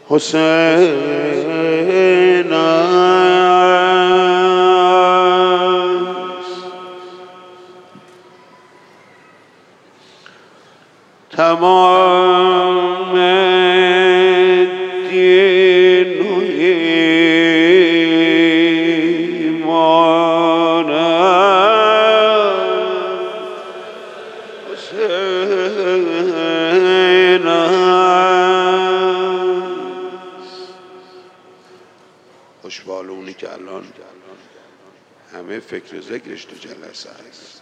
حسین است. تمام دین و ایمان حسین است. خوشبالونی که الان همه فکر ذکرش تو جلسه هست.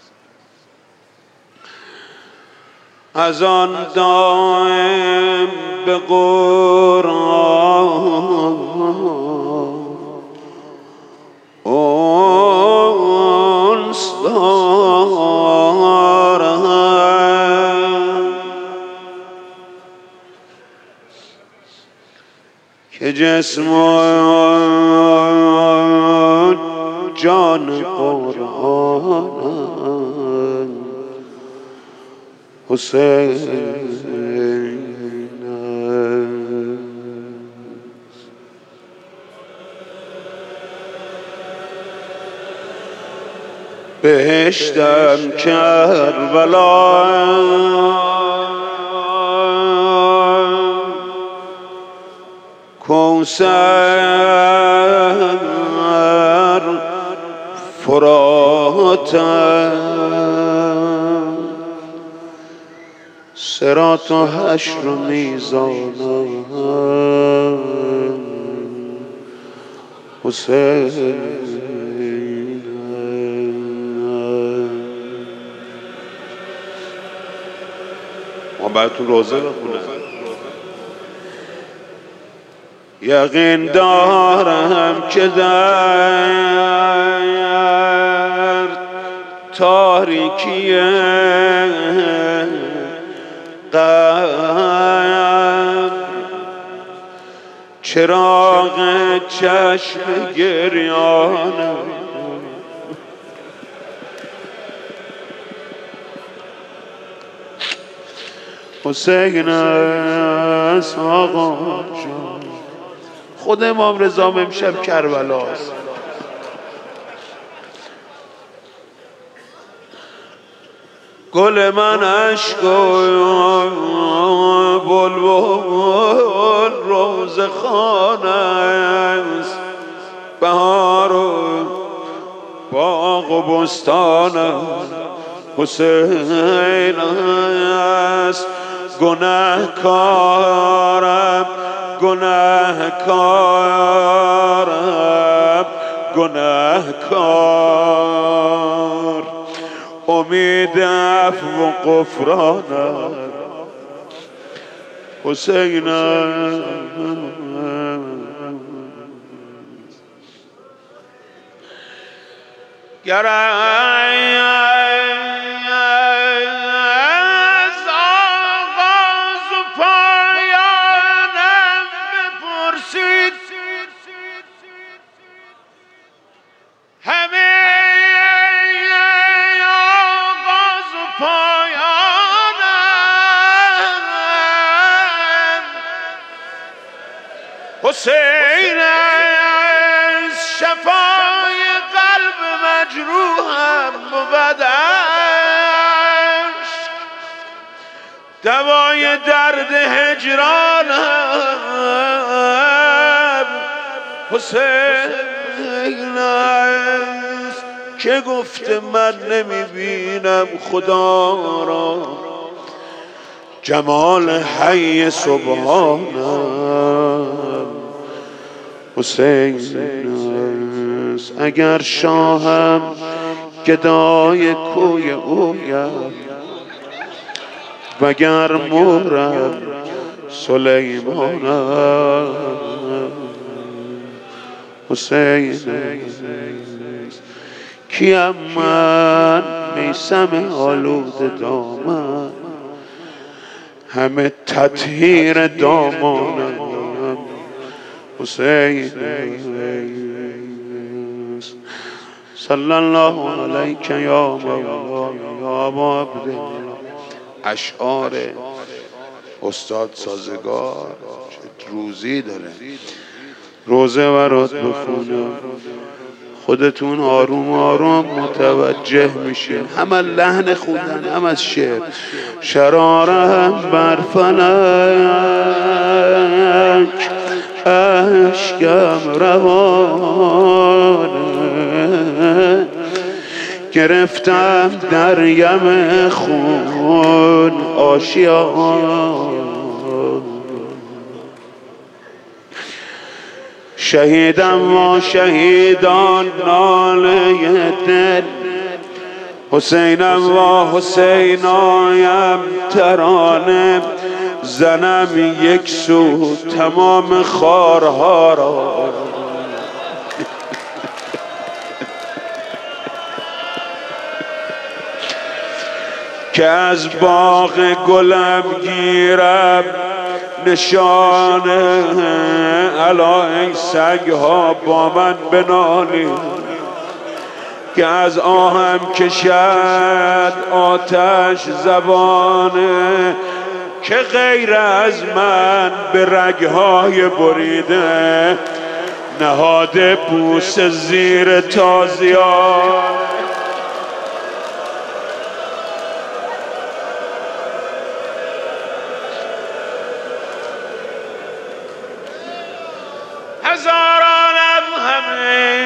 از آن دائم به قرآن انس دارم که جسم و جان قرآن حسین بهشتم کربلا کوثر فراتم صراط و حشر و میزانم حسین. ما براتون روزه بخونم. یقین دارم که در تاریکی قبر چراغ چشم گریانم حسین است آقا جان. خود امام رضا امشب کربلاست. گل من عشق و بلبل روز خانه است، بهار و باغ و بستان حسین است. گناهکارم گناهکارم گناهکار، امید عفو و غفرانم حسین گر از آغاز و پایانم بپرسید، همه آغاز و پایانم حسین است. شفای قلب مجروحم بودش، دوای درد هجرانم حسین است. که گفته من نمیبینم خدا را، جمال حی سبحانم حسین است. اگر شاهم گدای کوی اویم، وگر مورم سلیمانم حسین است. کیم من میسم آلود دامن، همه تطهیر دامانم حسین است. صلی الله علیک یا مولا یا ابا عبدالله. اشعار استاد سازگار چه روزی داره. روزه برات بخونه خودتون آروم آروم متوجه میشین. هم از لحن خوندن هم از شعر. شرارم بر فلک اشکم روانه، گرفتم در یم خون آشیان. شهیدم و شهیدان ناله دل، حسینم و حسینایم ترانه، زنم یک سو تمام خارها را. که از باغ گلم گیرم نشانه، الا ای سگ ها با من بنالی. که از آهم کشد آتش زبانه، که غیر از من به رگهای بریده نهاده بوس زیر تازیان. هزارانم همه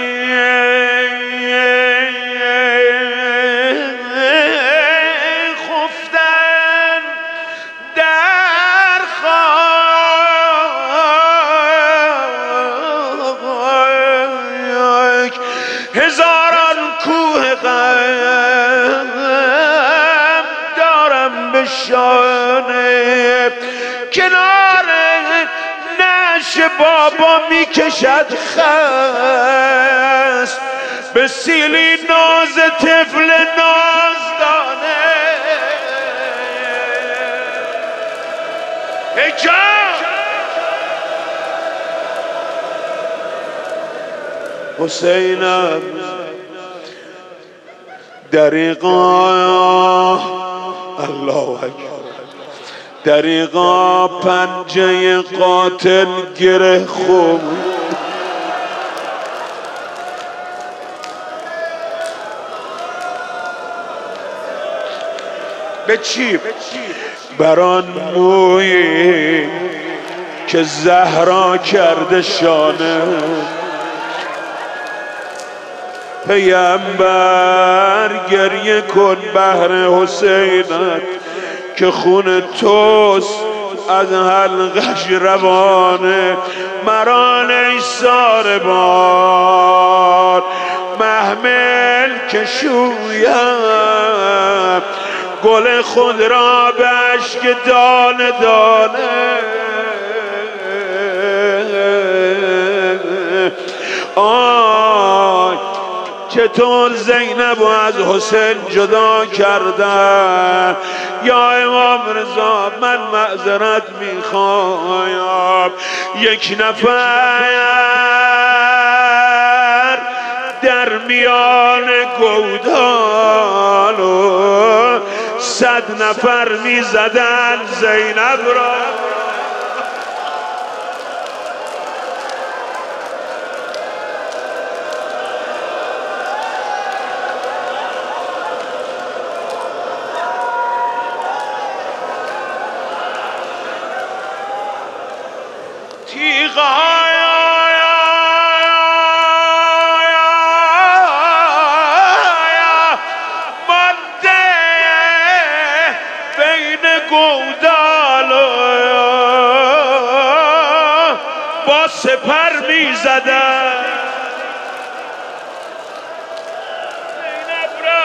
خفتن در خاک، هزاران کوه غم دارم به شانه. کنار نعش بابا میکشد خست، به سیلی ناز طفل نازدانه. ای جان حسینم دریغا، الله اکبر، دریغا پنجه قاتل گره خوب. به چی؟ بران مویی که زهرا کرده شانه. پیامبر گریه کن بهر حسینت که خون توست از حلقش روانه. مران ای ساربان محمل که شویم گل خود را به اشک دانه دانه. آی چطور زینب و از حسین جدا کردن. یا امام رضا من معذرت میخوایم، یک نفر در میان گودال و 100 نفر میزدن زینب را. مانده بین گودال با سپر می زدن زینب را.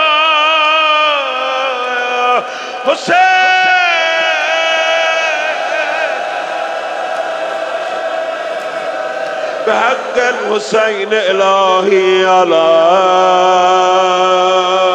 حسین به حق الحسین الهی علی